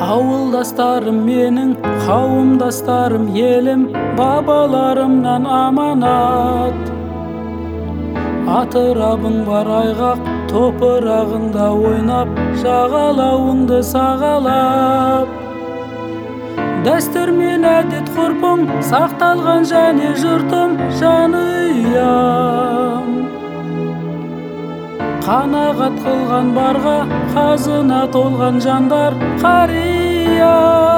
Ауылдастарым менің, қауымдастарым елім, бабаларымнан аманат. Атырабың бар айғақ, топырағында ойнап, жағалауыңды сағалап. Дәстүр мен әдет ғұрпым сақталған және жұртым жанұям. Қанағат қылған барға қазына толған жандар қария.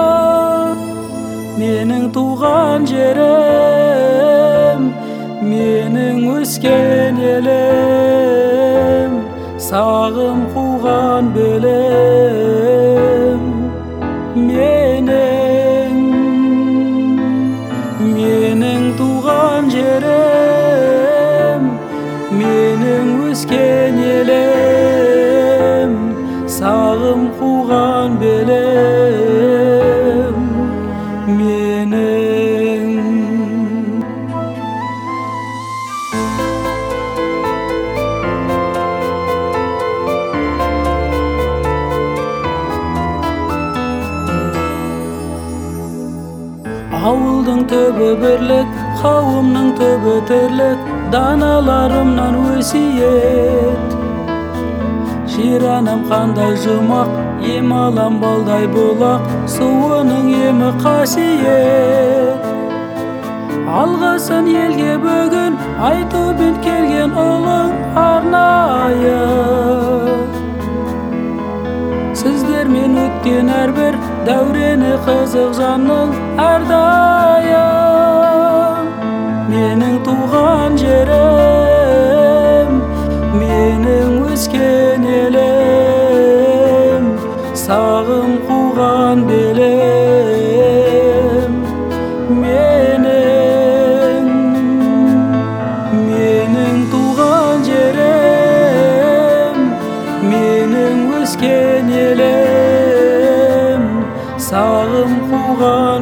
Менің туған жерім, менің өскен елім, сағым қуған белім. Менің туған жерім, менің өскен елім, сағым қуған белім. Ауылдың түбі бірлік, қауымның түбі тірлік, даналарымнан өсиет. Жер анам қандай жұмақ, ем алам балдай бұлақ, суының емі қасиет. Алғасын елге бүгін, айтумен келген ұлың арнайы. Сіздермен өткен әрбір дәурені қызық жанның әрдайым. Менің туған жерім, менің өскен елім, сағым қуған белім. Менің туған жерім, менің өскен елім, сағым қуған